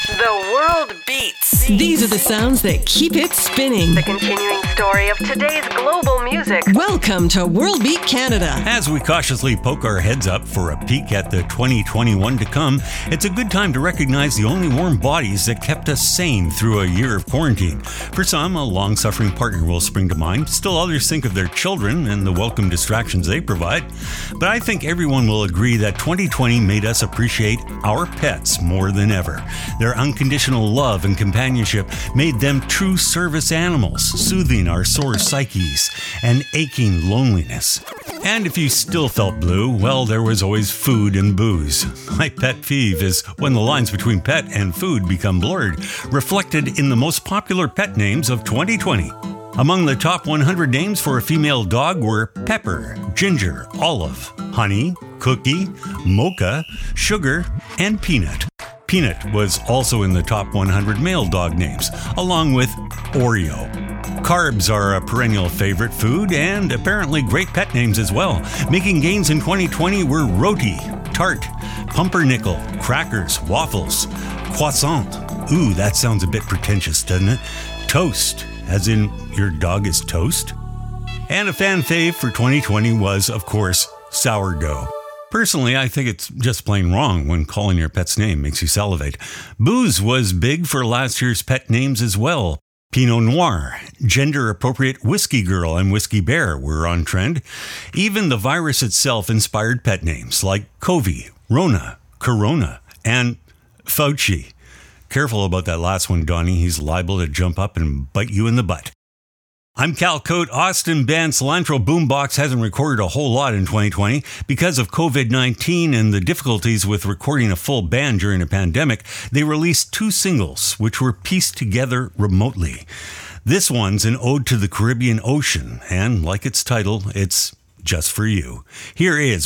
The world beats. These are the sounds that keep it spinning. The continuing story of today's global music. Welcome to World Beat Canada. As we cautiously poke our heads up for a peek at the 2021 to come, it's a good time to recognize the only warm bodies that kept us sane through a year of quarantine. For some, a long-suffering partner will spring to mind. Still others think of their children and the welcome distractions they provide. But I think everyone will agree that 2020 made us appreciate our pets more than ever. Their unconditional love and companionship made them true service animals, soothing our sore psyches and aching loneliness. And if you still felt blue, well, there was always food and booze. My pet peeve is when the lines between pet and food become blurred, reflected in the most popular pet names of 2020. Among the top 100 names for a female dog were Pepper, Ginger, Olive, Honey, Cookie, Mocha, Sugar, and Peanut. Peanut was also in the top 100 male dog names, along with Oreo. Carbs are a perennial favorite food and apparently great pet names as well. Making gains in 2020 were Roti, Tart, Pumpernickel, Crackers, Waffles, Croissant. Ooh, that sounds a bit pretentious, doesn't it? Toast, as in your dog is toast. And a fan fave for 2020 was, of course, Sourdough. Personally, I think it's just plain wrong when calling your pet's name makes you salivate. Booze was big for last year's pet names as well. Pinot Noir, gender-appropriate Whiskey Girl, and Whiskey Bear were on trend. Even the virus itself inspired pet names like Covey, Rona, Corona, and Fauci. Careful about that last one, Donnie. He's liable to jump up and bite you in the butt. I'm Cal Coate. Austin band Cilantro Boombox hasn't recorded a whole lot in 2020. Because of COVID-19 and the difficulties with recording a full band during a pandemic, they released 2 singles, which were pieced together remotely. This one's an ode to the Caribbean Ocean, and like its title, it's just for you. Here is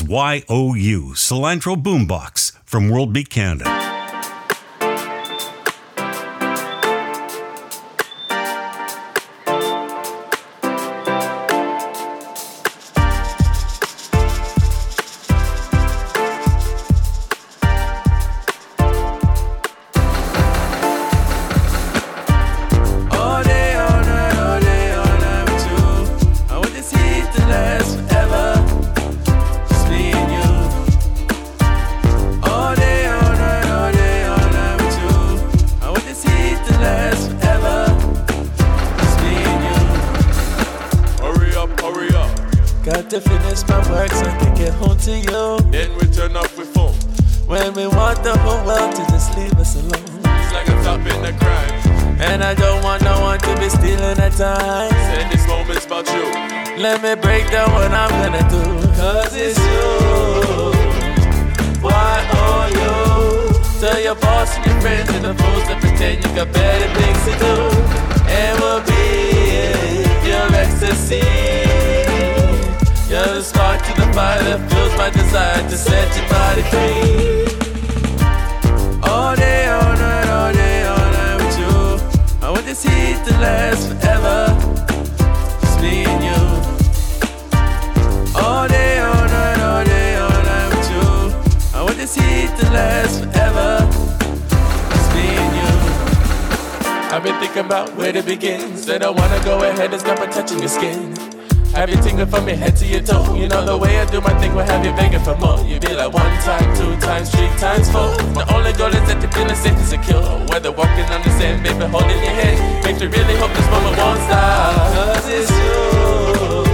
YOU, Cilantro Boombox, from World Beat Canada. Got to finish my work so I can get home to you. Then we turn off with phone. When we want the whole world to just leave us alone. It's like a top in the crime. And I don't want no one to be stealing our time. Say this moment's about you. Let me break down what I'm gonna do. Cause it's you. Y-O-U. Tell your boss and your friends and the fools that pretend you got better things to do. And we'll be your ecstasy. You're the spark to the fire that fuels my desire to set your body free. All day, all night, all day, all night with you. I want this heat to last forever. Just me and you. All day, all night, all day, all night with you. I want this heat to last forever. Just me and you. I've been thinking about where to begin. Said I wanna go ahead and start by touching your skin. Have you tingling from your head to your toe? You know the way I do my thing will have you begging for more. You be like 1 time, 2 times, 3 times, 4. The only goal is that the feeling safe and secure. Whether walking on the sand, baby, holding your head. Makes me really hope this moment won't stop. Cause it's you.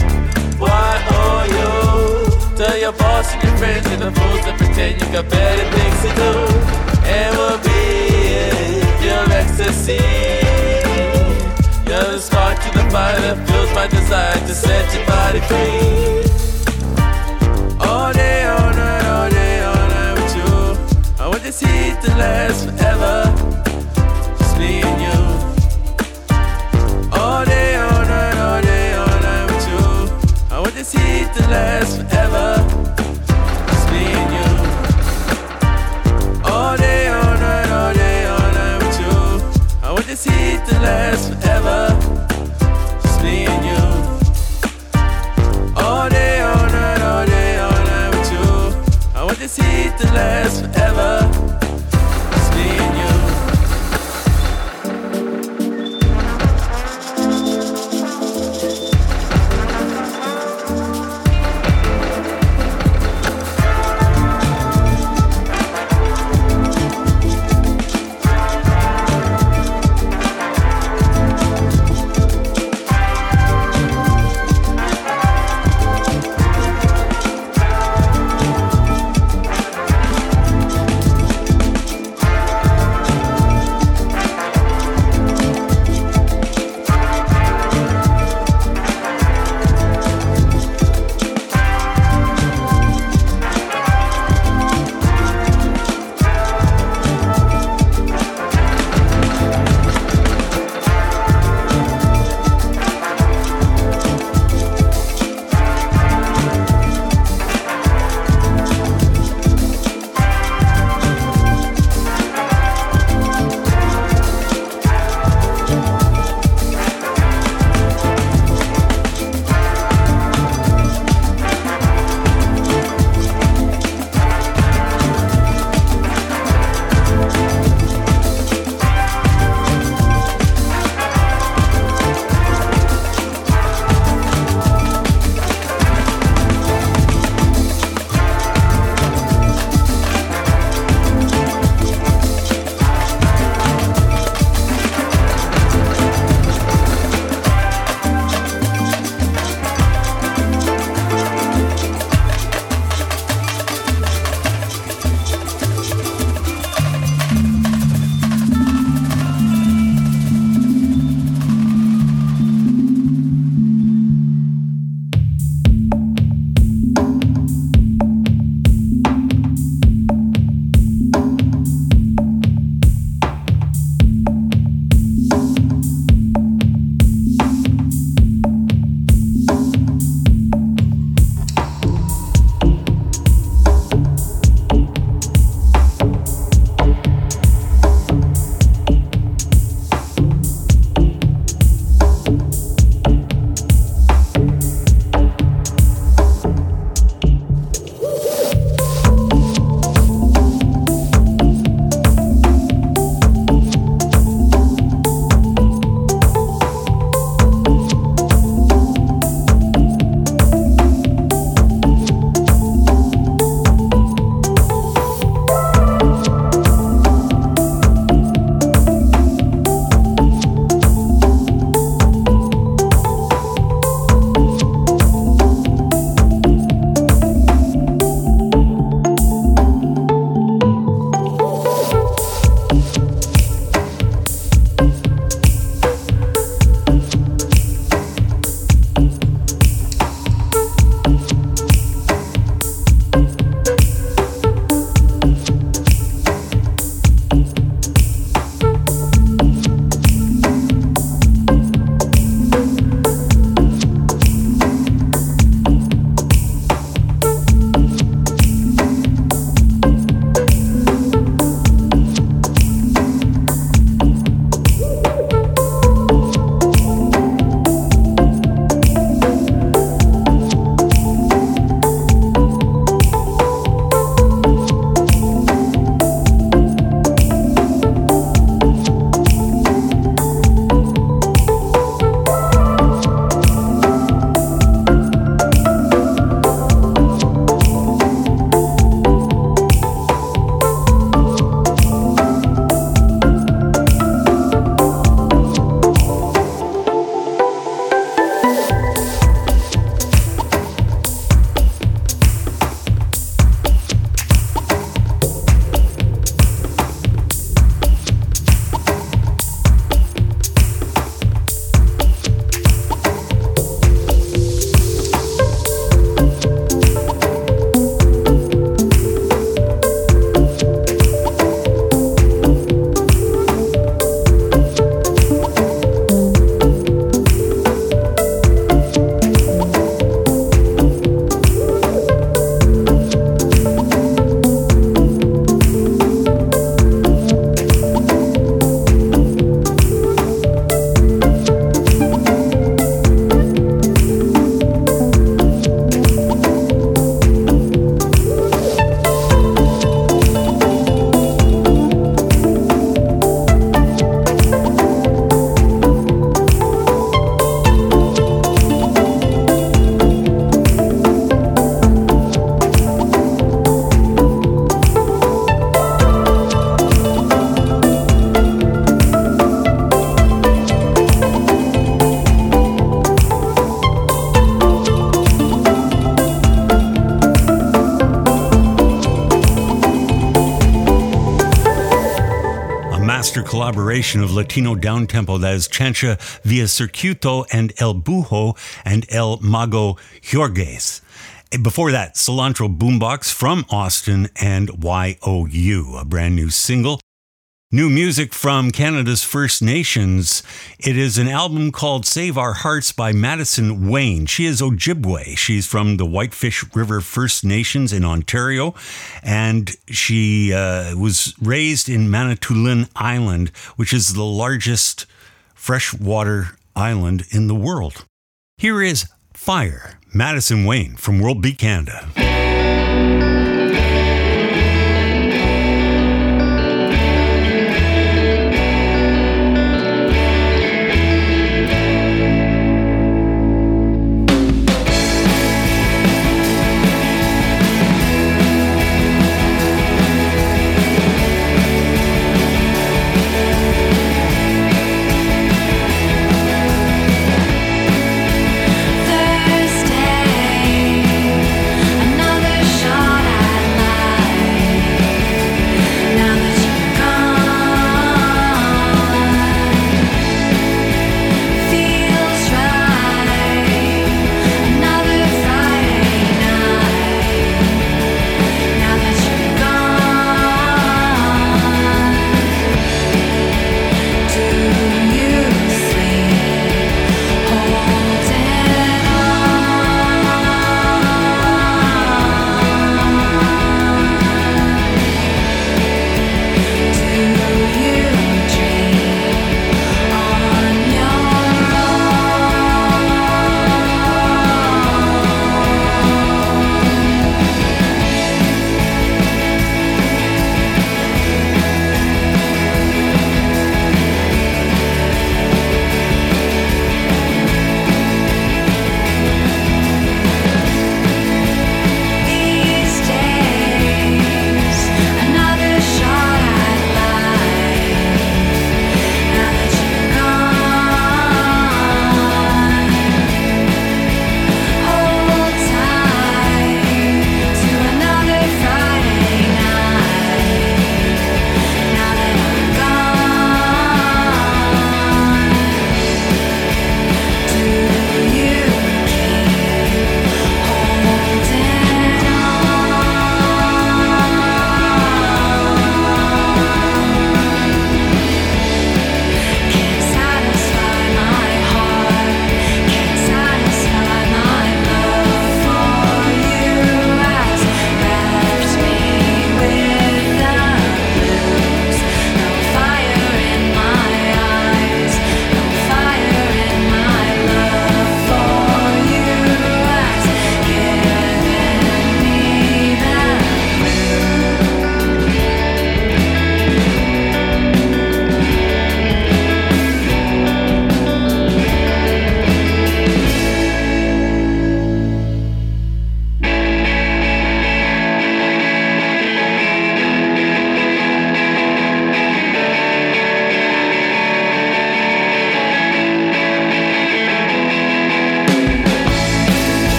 Y-O-U. Tell your boss and your friends and the fools that pretend you got better things to do. And we'll be your ecstasy. You're the spark to the fire that fuels my desire to set your body free. All day, all night, all day, all night with you. I want this heat to last forever. Just me and you. All day, all night, all day, all night with you. I want this heat to last forever. Just me and you. All day, all night, all day, all night with you. I want this heat to last forever. Just me and you. All day, all night, all day, all night with you. I want this heat to last forever. Just me and you. master collaboration of Latino downtempo that is Chancha Via Circuito and El Bujo and El Mago Jorges. Before that, Cilantro Boombox from Austin and YOU, a brand new single. New music from Canada's First Nations. It is an album called Save Our Hearts by Madison Wayne. She is Ojibwe. She's from the Whitefish River First Nations in Ontario, and she was raised in Manitoulin Island, which is the largest freshwater island in the world. Here is Fire, Madison Wayne from World Beat Canada. Thursday,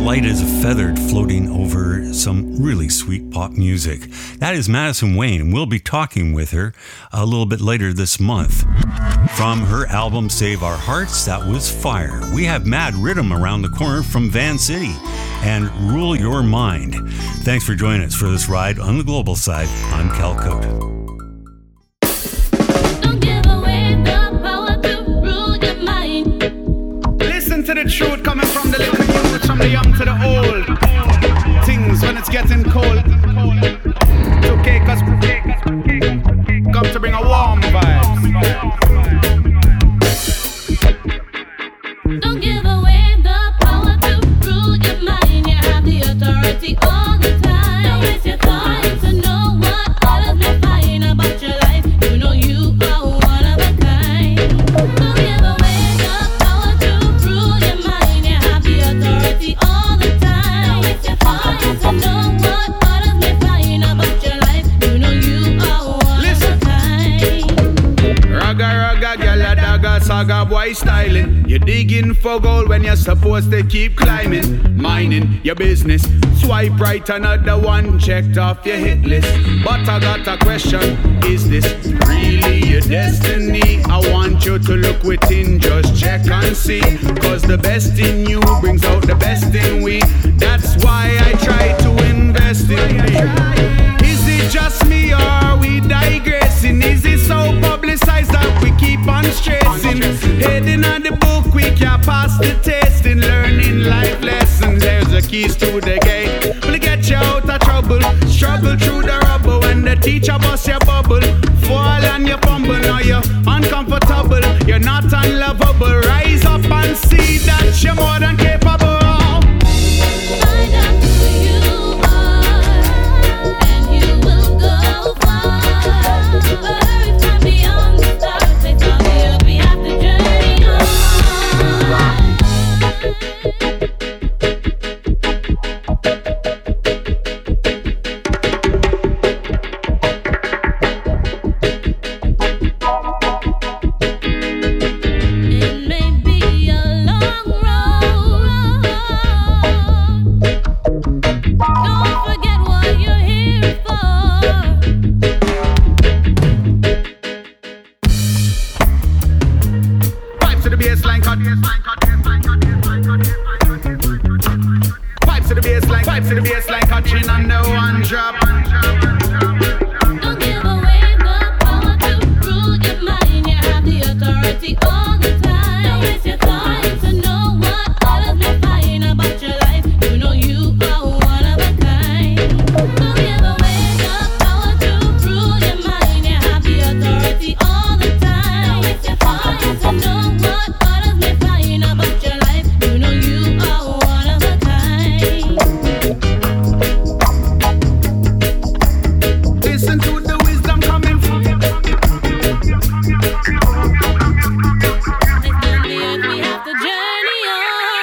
light as a feather floating over some really sweet pop music. That is Madison Wayne, and we'll be talking with her a little bit later this month. From her album Save Our Hearts, that was Fire. We have Mad Rhythm around the corner from Van City and Rule Your Mind. Thanks for joining us for this ride on the global side. I'm Cal Cote. To the truth coming from the little youth, from the young to the old. Things when it's getting cold. To cake us, come to bring a warm vibe. Don't give away the power to rule your mind. You have the authority all the time. Don't waste your time to know what others may find about your life. You know you are one of a kind. Don't give away the power to rule your mind. You have the authority all the time. Don't waste your time to know what others may find about your life. You know you are one of a kind. Raga, gyal, dagga, saga, boy styling. You're digging for gold when you're supposed to keep climbing. Minding your business. Swipe right, another one checked off your hit list. But I got a question. Is this really your destiny? I want you to look within, just check and see. Cause the best in you brings out the best in we. That's why I try to invest in me. Is it just me or are we digressing? Is it so publicized that we keep on stressing? Heading on the book, we can't pass the test. In learning life lessons, there's the keys to the gate. Will get you out of trouble, struggle through the rubble. When the teacher busts your bubble, fall and you fumble. Now you're uncomfortable, you're not unlovable. Rise up and see that you're more than capable. Find out who you are, and you will go far. But every time beyond the stars, they tell me we have to journey on. It may be a long road. Don't forget what you're here for. Pipe to the baseline, cut. Pipe to the baseline, catching on the one drop. Don't give away the power to rule your mind. You have the authority all the time. Don't waste your time to know what others may find about your life. You know you are one of a kind. Don't give away the power to rule your mind. You have the authority all the time. Don't waste your time to know what others may find about your life. You know you are one of a kind. Listen to the wisdom coming from. It's on the earth we have to journey on.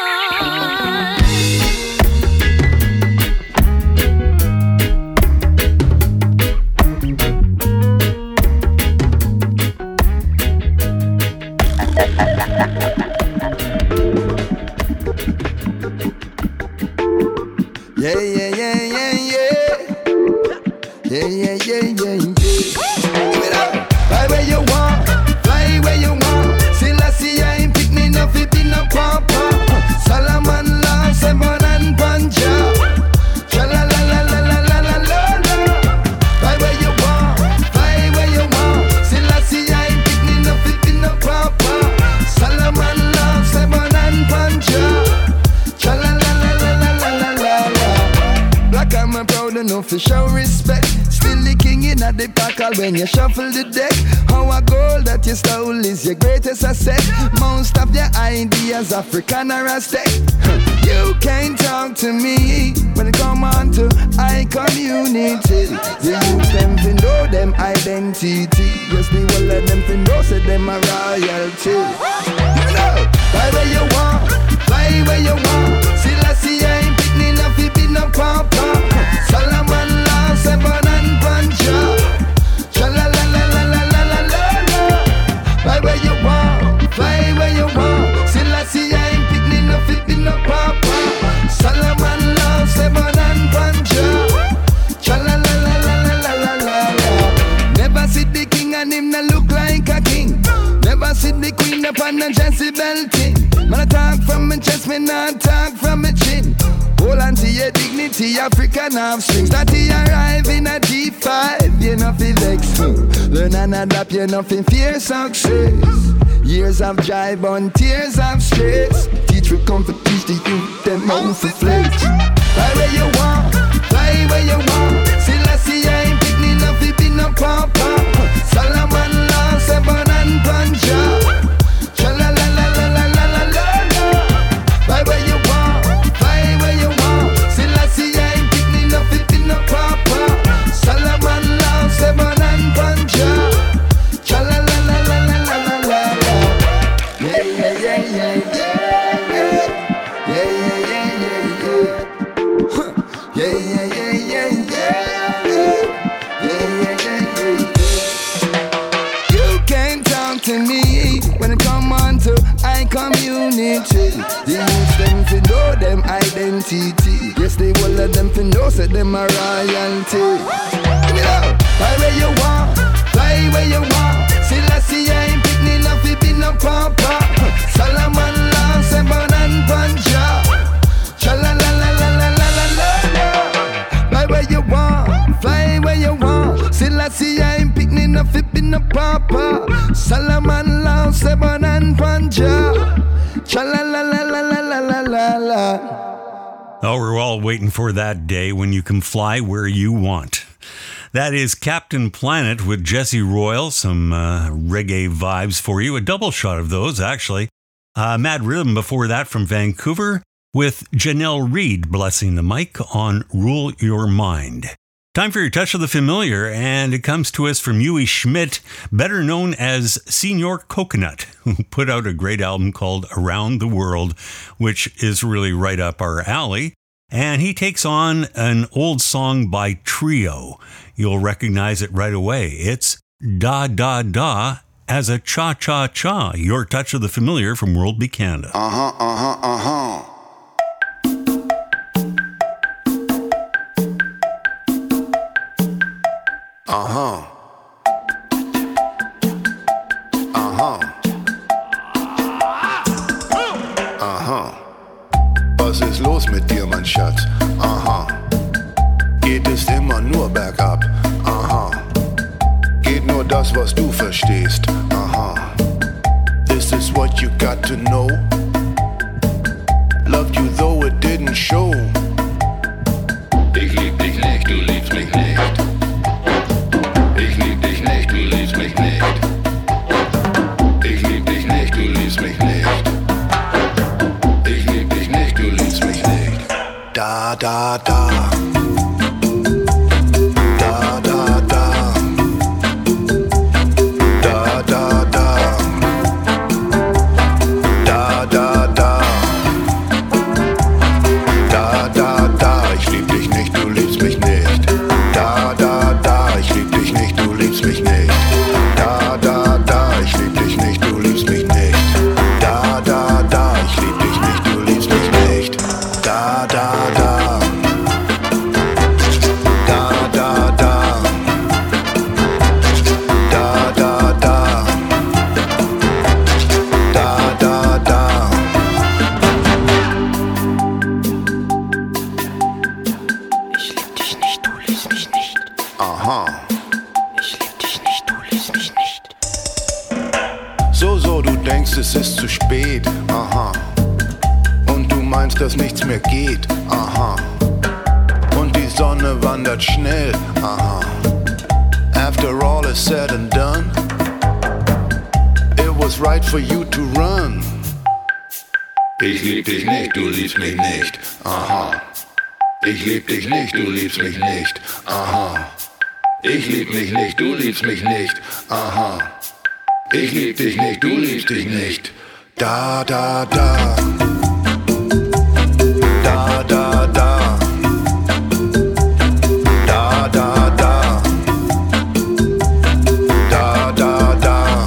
Yeah. Give it up. Fly where you want, fly where you want. Selassie, I ain't pick me no fit in no papa. Solomon, Love, Sebon and Punjab. Sha-la-la-la-la-la-la-la-la. Fly where you want, fly where you want. Selassie, I ain't pick me no fit in no papa. Solomon, Love, Sebon and Punjab. Sha-la-la-la-la-la-la-la-la. Black I'm proud enough to show respect. Still the king in at the packle when you shuffle the deck. How a gold that you stole is your greatest asset. Most of your ideas African or Aztec. You can't talk to me when it come on to I community. The youth them fi know them identity. Yes, the whole of them fi know say them a royalty. You know, fly where you want, fly where you want. Selassie ain't pick me no fi be no papa. Solomon, Love, Sebon and Punjab. Sha-la-la-la-la-la-la-la-la. Fly where you want, fly where you want. Selassie ain't pick me no fi be no papa. Solomon. a Jesse belting. Man, I talk from my chest, me not talk from my chin. Hold on to your dignity, African half strings. That he arrive in a D5, you know fi vex me. Learn and adapt, you know fi fear success. Years of jive on tears of stress. Teach will come to teach the youth, them how to flex. Fly where you want, fly where you want. Still I see I ain't picking enough, it be no papa. Solomon Law, Seven and Punjab. Cha-la-la-la-la-la-la-la-la. Fly where you want, fly where you want. Still I see I ain't picking enough, it be no papa. Solomon Law, Seven and Punjab. Cha-la-la-la-la-la-la-la-la. Yeah, yeah, yeah, yeah, yeah. Community, the youth them fi know them identity. Yes, they all of them fi know say them a royalty. Give it out. Fly where you want, fly where you want. Still I see I ain't picking enough, it be no papa. Solomon Law, Seven and Punjab. Cha-la-la-la-la-la-la-la-la. Fly where you want, fly where you want. Still I see I ain't picking enough, it be no papa. Solomon Law, Seven and Punjab. Cha-la-la-la-la-la-la-la-la. Oh, we're all waiting for that day when you can fly where you want. That is Captain Planet with Jesse Royal. Some reggae vibes for you. A double shot of those, actually. Mad Rhythm before that from Vancouver with Janelle Reid blessing the mic on Rule Your Mind. Time for your Touch of the Familiar, and it comes to us from Huey Schmidt, better known as Senior Coconut, who put out a great album called Around the World, which is really right up our alley. And he takes on an old song by Trio. You'll recognize it right away. It's Da Da Da as a Cha Cha Cha. Your Touch of the Familiar from World Beat Canada. Was ist los mit dir, mein Schatz? Aha. Geht es immer nur bergab? Aha. Geht nur das, was du verstehst? Aha. This is what you got to know. Loved you though it didn't show. Ich lieb dich nicht, du liebst mich nicht. Ich lieb dich nicht, du liebst mich nicht. Ich lieb dich nicht, du liebst mich nicht. Ich lieb dich nicht, du liebst mich nicht. Da, da, da. Da, da, da. Da, da, da. Da, da, da. Da, da, da. Ich lieb dich nicht, du liebst mich nicht. Da, da, da. Ich lieb dich nicht, du liebst mich nicht. Da, da, da. Ich lieb dich nicht, du liebst mich nicht. Da, da, da. Ich lieb dich nicht, du liebst mich nicht. Da, da, da. Da, da, da. Da, da, da. Da, da, da. Ich lieb dich nicht, du liebst mich nicht. Aha. Ich lieb dich nicht, du liebst mich nicht. So, du denkst, es ist zu spät. Aha. Und du meinst, dass nichts mehr geht. Aha. Und die Sonne wandert schnell. Aha. After all is said and done, it was right for you to run. Ich lieb dich nicht, du liebst mich nicht. Aha. Ich lieb dich nicht, du liebst mich nicht. Aha. Ich lieb mich nicht, du liebst mich nicht. Aha. Ich lieb dich nicht, du liebst dich nicht. Da, da, da. Da, da, da. Da, da, da. Da, da, da.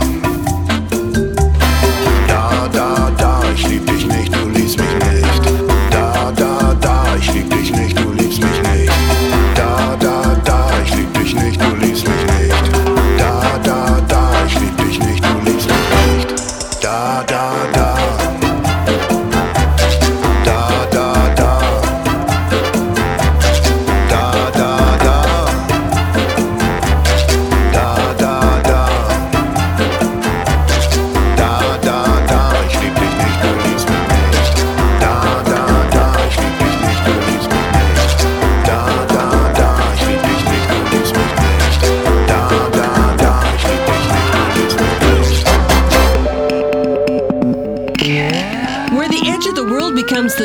Da, da, da. Ich lieb dich nicht, du liebst mich nicht. Da, da, da. Ich lieb dich nicht, du liebst mich nicht. Da, da, da. Ich lieb dich nicht, du liebst mich nicht. Da, da, da. Ich lieb dich nicht, du liebst mich nicht. Da, da,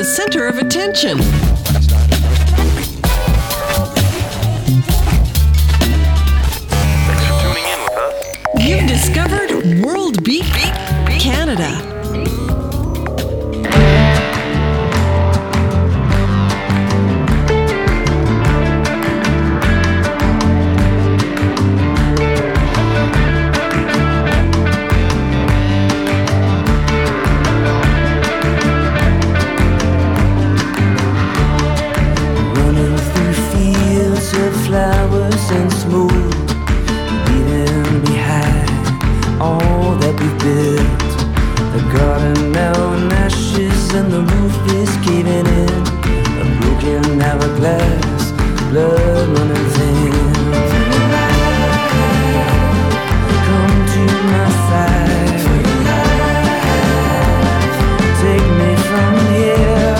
center of attention. You've discovered World Beat Canada. Flowers and smoke, leaving behind all that we built. The garden now in ashes and the roof is caving in. A broken hourglass, blood running thin. Come to my side, take me from here.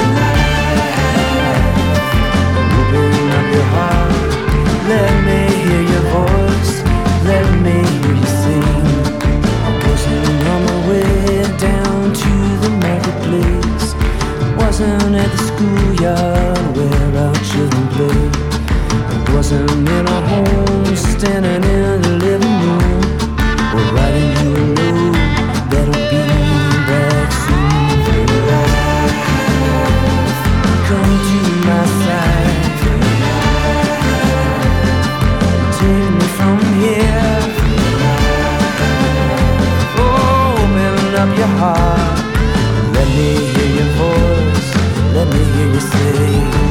Open up your heart. Let me hear your voice, let me hear you sing. I wasn't on my way down to the marketplace. Wasn't at the schoolyard where our children play. I wasn't in a home, standing in the living room, or writing you a note that'll be back soon. Come to my side. Take me from here. Open up your heart. Let me hear your voice. Let me hear you say,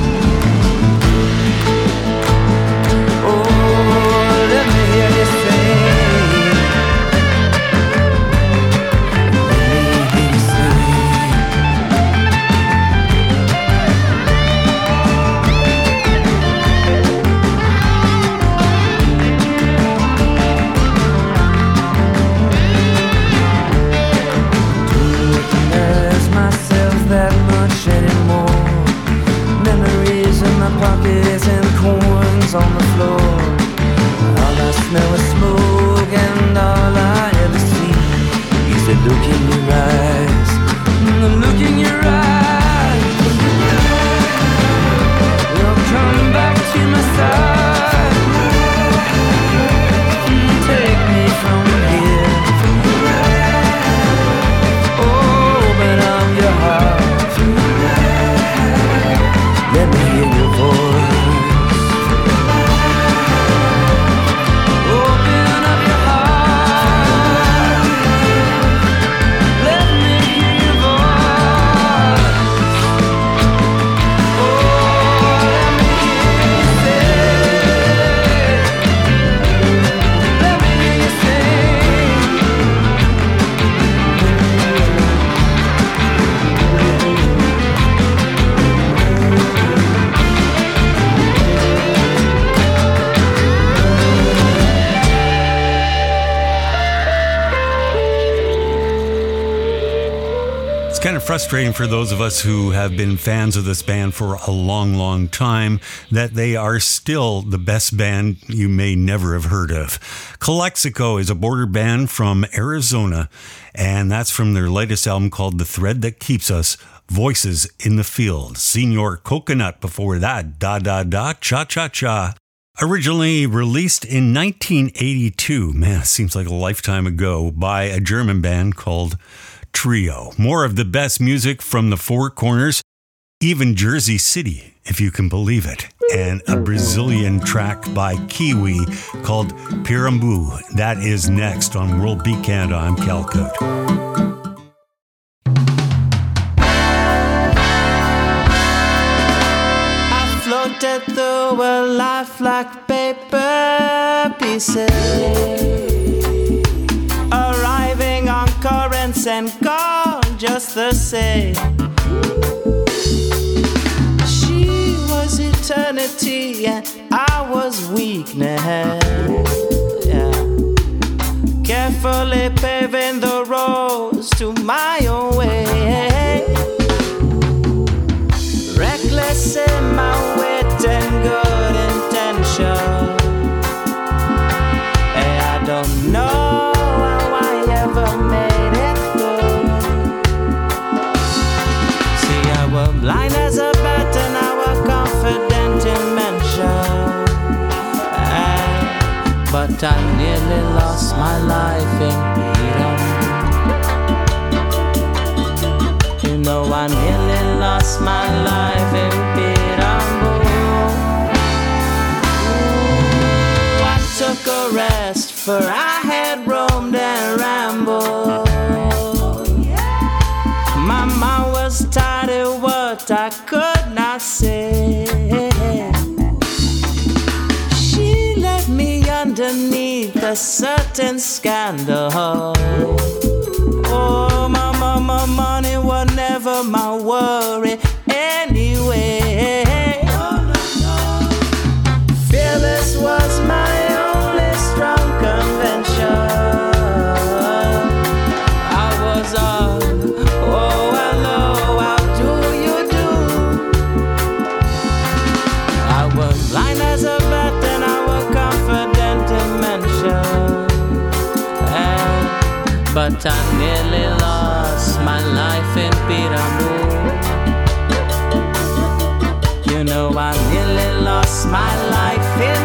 oh, let me hear you say, let me hear you say. That much anymore. Memories in my pockets and coins on the floor. All I smell is smoke and all I ever see is the look in your eyes. The look in your eyes. You'll come back to my side. Take me from here. Open up your heart. Let me hear your voice. Open up your heart. Let me hear your voice. Oh, let me hear you say. Let me hear you It's kind of frustrating for those of us who have been fans of this band for a long, long time that they are still the best band you may never have heard of. Calexico is a border band from Arizona, and that's from their latest album called The Thread That Keeps Us, Voices in the Field. Senor Coconut before that, Da Da Da Cha Cha Cha. Originally released in 1982, man, it seems like a lifetime ago, by a German band called Trio. More of the best music from the Four Corners, even Jersey City, if you can believe it. And a Brazilian track by Kiwi called Pirambu. That is next on World Beat Canada. I'm Cal Cote. I floated through a life like paper pieces, arriving on currents and gone just the same. She was eternity and I was weakness. Yeah. Carefully paving the roads to my own way. Reckless in my wit and good intention. And I don't know how I ever made it good. See, I was but I nearly lost my life in Peterborough. You know I nearly lost my life in Peterborough. Ooh, I took a rest, for I had roamed and rambled. My mind was tired of what I could not say. She left me underneath a certain scandal. Oh, my money was never my worry anyway. Fearless was my only strong convention. I was all, oh hello, how do you do? I was blind as a bat and I was confident to mention. But I nearly lost my life in Peterborough. You know I nearly lost my life in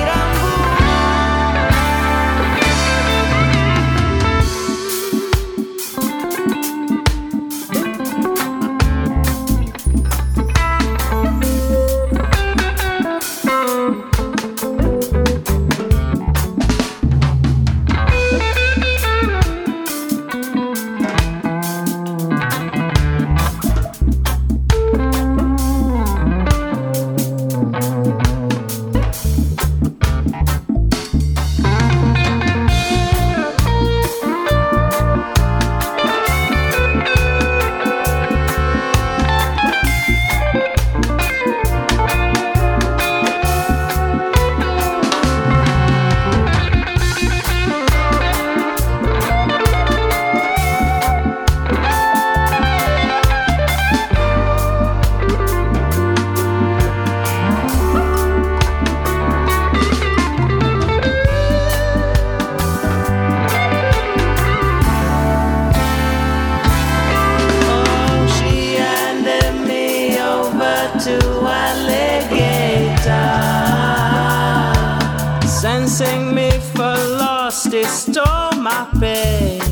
sensing me for lost, he stole my pay.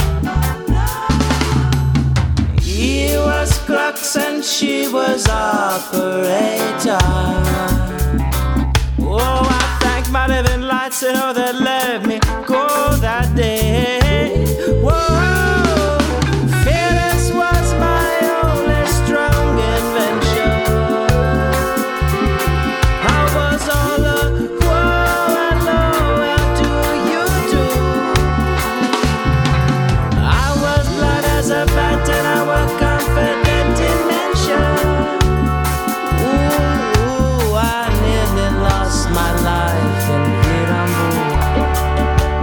He was crux and she was operator. Oh, I thank my living lights, you know, that let me go that day. Whoa, fearless was my only strong invention. I was all a bat and I was confident in mention. Ooh, I nearly lost my life in Peterborough.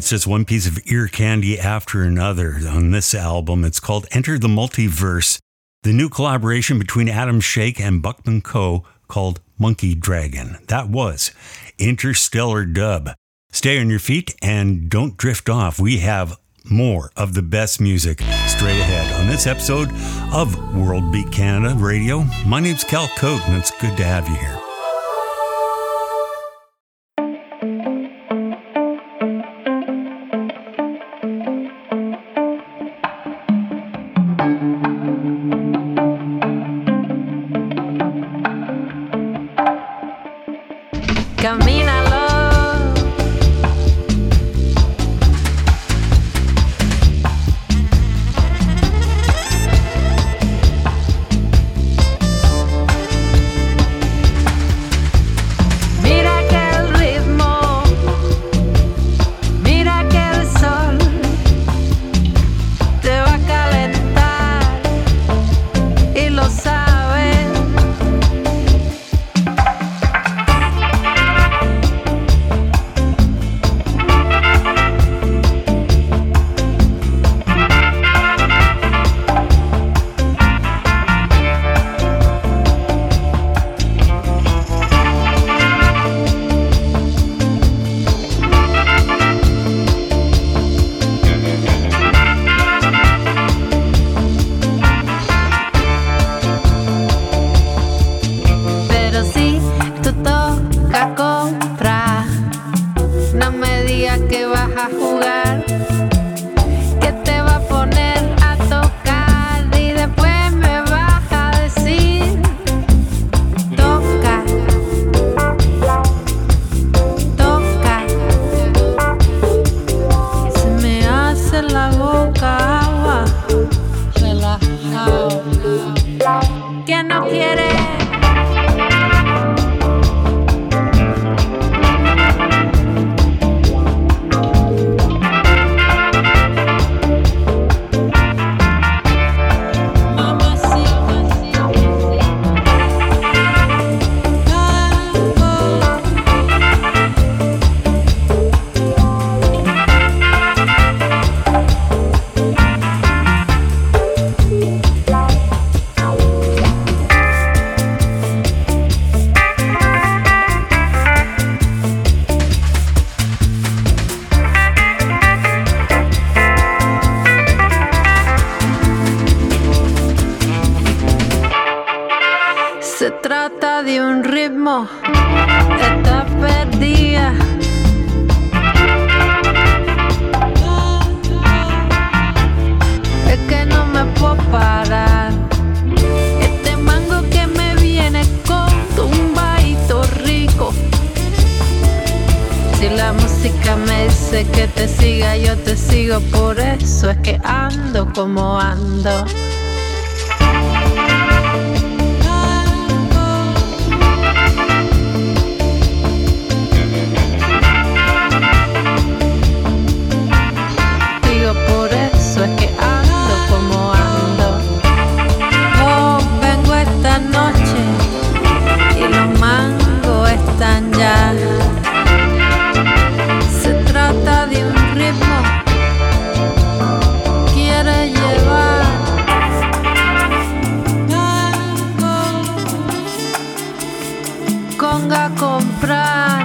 it's just one piece of ear candy after another on this album. It's called Enter the Multiverse, the new collaboration between Adam Shake and Buckman Coe called Monkey Dragon. That was Interstellar Dub. Stay on your feet and don't drift off. We have more of the best music straight ahead on this episode of World Beat Canada Radio. My name's Cal Cote, and it's good to have you here. Como ando. Digo, por eso es que ando como ando. Oh, vengo esta noche y los mangos están ya. Se trata de un ritmo. A comprar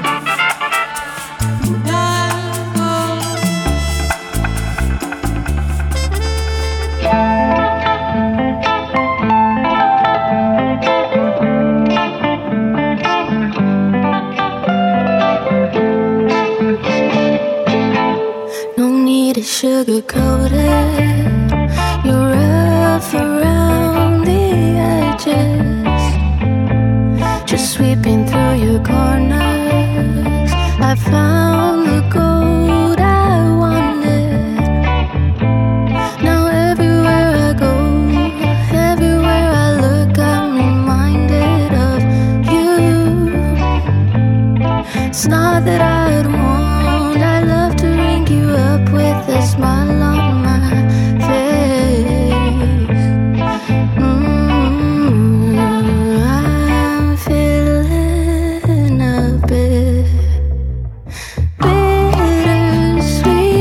no need to sugarcoat it. You're rough around the edges, just sweeping through your corners. I found the gold I wanted. Now everywhere I go, everywhere I look, I'm reminded of you. It's not that I don't want, I love to ring you up with a smile on my face. I'm feeling a bit bittersweet.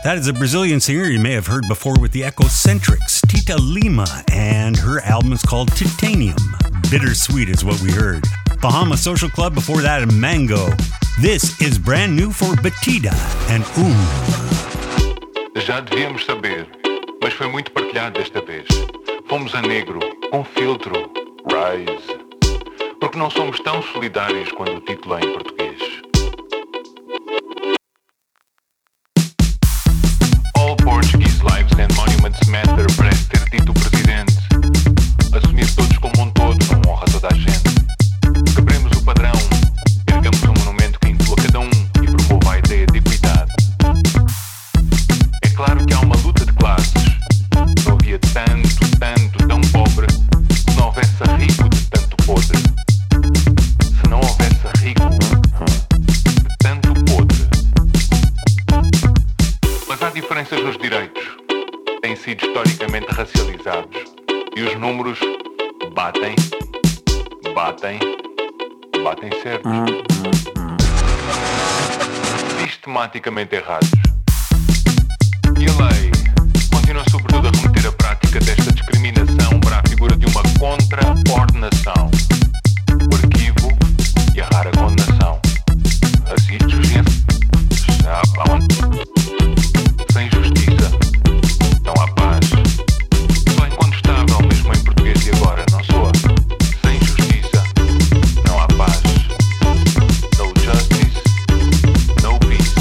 That is a Brazilian singer you may have heard before with the Ecocentrics, Tita Lima, and her album is called Titanium. Bittersweet is what we heard. Bahama Social Club before that, and Mango. This is brand new for Batida and Já devíamos saber, mas foi muito partilhado desta vez. Fomos a negro, com filtro, Rise. Porque não somos tão solidários quando o título é em português. All Portuguese lives and monuments matter, parece ter dito o presidente. Assumir todos como um todo não honra toda a gente. Quebremos o padrão, ergamos um monumento que inclua cada um e promova a ideia de equidade. É claro que há uma luta de classes. Não havia tanto, tão pobre, se não houvesse rico de tanto podre. Se não houvesse rico de tanto podre. Mas há diferenças nos direitos. Têm sido historicamente racializados. E os números batem certos. Sistematicamente errados. E a lei continua sobretudo a remeter a prática desta discriminação para a figura de uma contra-ordenação, o arquivo e a rara condenação. Assim, sem justiça, não há paz. Só incontestável mesmo em português e agora não soa. Sem justiça, não há paz. No justice, no peace.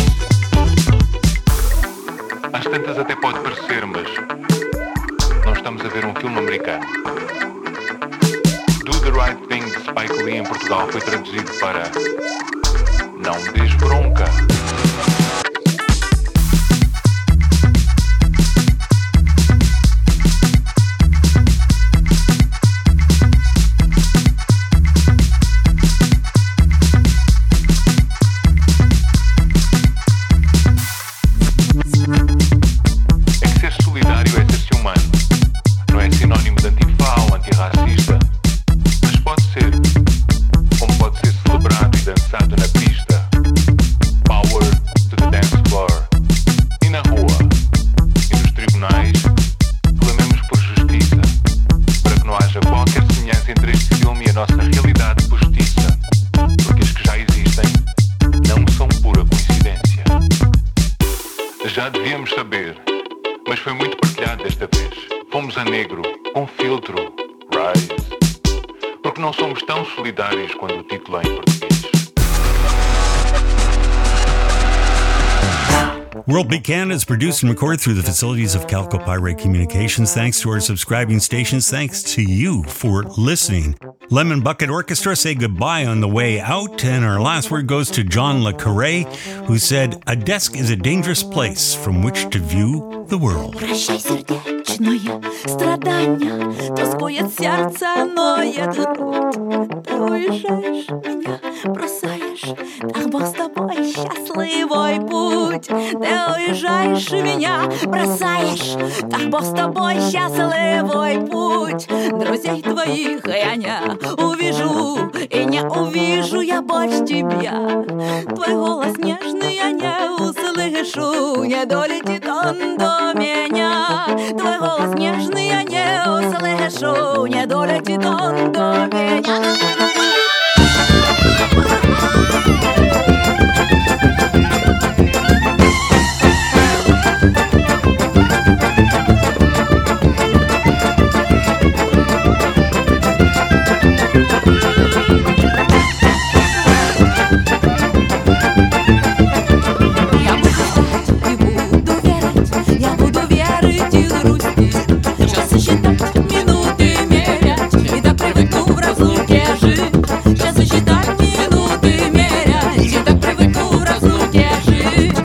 Às tantas até pode parecer, mas não estamos a ver um filme americano. Do the Right Thing de Spike Lee em Portugal foi traduzido para Não me des bronca. Já devíamos saber, mas foi muito partilhado desta vez. Fomos a negro, com filtro, Rise. Porque não somos tão solidários quando o título é em português. World Beat Canada is produced and recorded through the facilities of Calco Pirate Communications. Thanks to our subscribing stations. Thanks to you for listening. Lemon Bucket Orchestra say goodbye on the way out. And our last word goes to John Le Carré, who said, "A desk is a dangerous place from which to view the world." Прощай, сердечное страдание, тоскует сердце, ноет грудь. Ты уезжаешь, меня бросаешь, ах, Бог с тобой, счастливый путь. Ты уезжаешь, меня бросаешь, ах, Бог с тобой, счастливый путь. Друзей твоих я не увижу, и не увижу я больше тебя. Твой голос нежный я не услышу, не долетит он до меня. Твой голос нежный я не услышу, не долетит он до меня. Сейчас считать минуты мерять, и так привыкну в разлуке жить.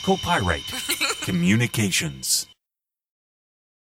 Copyright Communications.